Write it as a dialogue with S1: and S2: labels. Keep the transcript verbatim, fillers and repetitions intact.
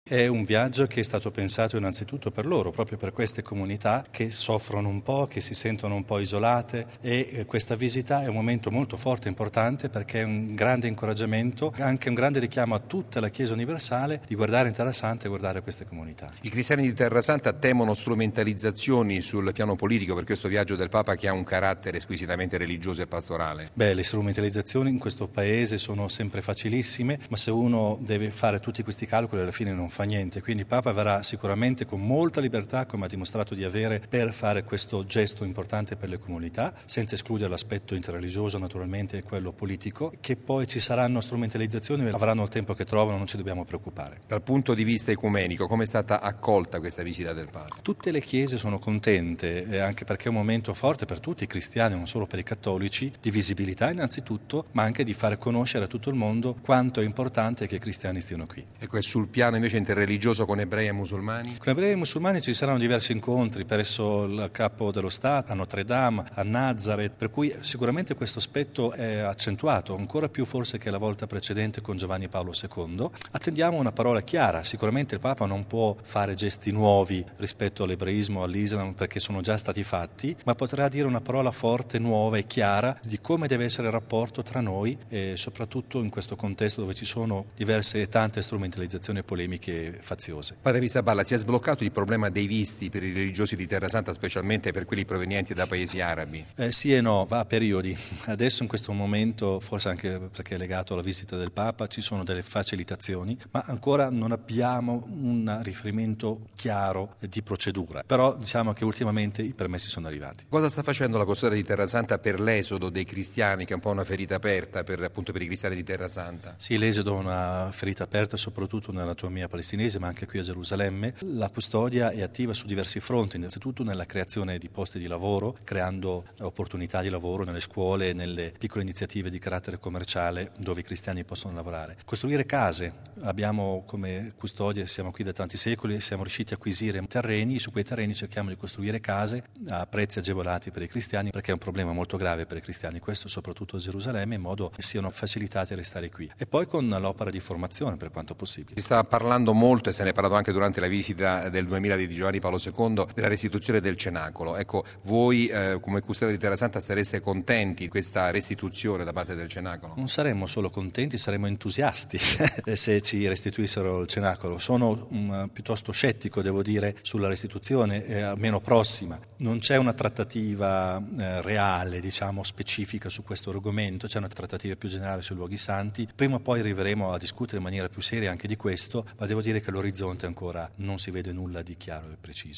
S1: È un viaggio che è stato pensato innanzitutto per loro, proprio per queste comunità che soffrono un po', che si sentono un po' isolate, e questa visita è un momento molto forte e importante perché è un grande incoraggiamento, anche un grande richiamo a tutta la Chiesa universale di guardare in Terra Santa e guardare queste comunità.
S2: I cristiani di Terra Santa temono strumentalizzazioni sul piano politico per questo viaggio del Papa che ha un carattere squisitamente religioso e pastorale.
S1: Beh, le strumentalizzazioni in questo paese sono sempre facilissime, ma se uno deve fare tutti questi calcoli alla fine non fa niente, quindi il Papa verrà sicuramente con molta libertà, come ha dimostrato di avere, per fare questo gesto importante per le comunità, senza escludere l'aspetto interreligioso naturalmente e quello politico. Che poi ci saranno strumentalizzazioni, avranno il tempo che trovano, non ci dobbiamo preoccupare.
S2: Dal punto di vista ecumenico, come è stata accolta questa visita del Papa?
S1: Tutte le chiese sono contente, eh, anche perché è un momento forte per tutti i cristiani, non solo per i cattolici, di visibilità innanzitutto, ma anche di fare conoscere a tutto il mondo quanto è importante che i cristiani stiano qui.
S2: Ecco, e sul piano invece interreligioso con ebrei e musulmani?
S1: Con ebrei e musulmani ci saranno diversi incontri presso il capo dello Stato, a Notre Dame, a Nazareth, per cui sicuramente questo aspetto è accentuato, ancora più forse che la volta precedente con Giovanni Paolo secondo. Attendiamo una parola chiara, sicuramente il Papa non può fare gesti nuovi rispetto all'ebraismo, all'Islam, perché sono già stati fatti, ma potrà dire una parola forte, nuova e chiara di come deve essere il rapporto tra noi e soprattutto in questo contesto dove ci sono diverse e tante strumentalizzazioni e polemiche faziose.
S2: Padre Pizzaballa, si è sbloccato il problema dei visti per i religiosi di Terra Santa, specialmente per quelli provenienti da paesi arabi?
S1: Eh, sì e no, va a periodi. Adesso in questo momento, forse anche perché è legato alla visita del Papa, ci sono delle facilitazioni, ma ancora non abbiamo un riferimento chiaro di procedura. Però diciamo che ultimamente i permessi sono arrivati.
S2: Cosa sta facendo la Custodia di Terra Santa per l'esodo dei cristiani, che è un po' una ferita aperta per, appunto, per i cristiani di Terra Santa?
S1: Sì, l'esodo è una ferita aperta soprattutto nell'anatomia palestinese, ma anche qui a Gerusalemme. La custodia è attiva su diversi fronti, innanzitutto nella creazione di posti di lavoro, creando opportunità di lavoro nelle scuole, nelle piccole iniziative di carattere commerciale dove i cristiani possono lavorare. Costruire case, abbiamo come custodia, siamo qui da tanti secoli, siamo riusciti a acquisire terreni, su quei terreni cerchiamo di costruire case a prezzi agevolati per i cristiani, perché è un problema molto grave per i cristiani, questo soprattutto a Gerusalemme, in modo che siano facilitati a restare qui. E poi con l'opera di formazione per quanto possibile.
S2: Si sta parlando molto, e se ne è parlato anche durante la visita del duemila di Giovanni Paolo secondo, della restituzione del cenacolo. Ecco, voi eh, come custodia di Terra Santa sareste contenti di questa restituzione da parte del cenacolo?
S1: Non saremmo solo contenti, saremmo entusiasti se ci restituissero il cenacolo. Sono um, piuttosto scettico, devo dire, sulla restituzione, eh, almeno prossima. Non c'è una trattativa eh, reale, diciamo, specifica su questo argomento, c'è una trattativa più generale sui luoghi santi. Prima o poi arriveremo a discutere in maniera più seria anche di questo, ma devo dire che l'orizzonte ancora non si vede nulla di chiaro e preciso.